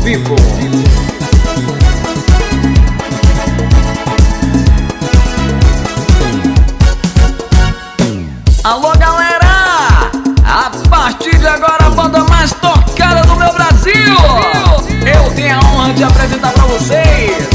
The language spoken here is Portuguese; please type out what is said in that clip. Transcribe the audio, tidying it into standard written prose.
vivo. Alô galera, a partir de agora a banda mais tocada do meu Brasil, eu tenho a honra de apresentar pra vocês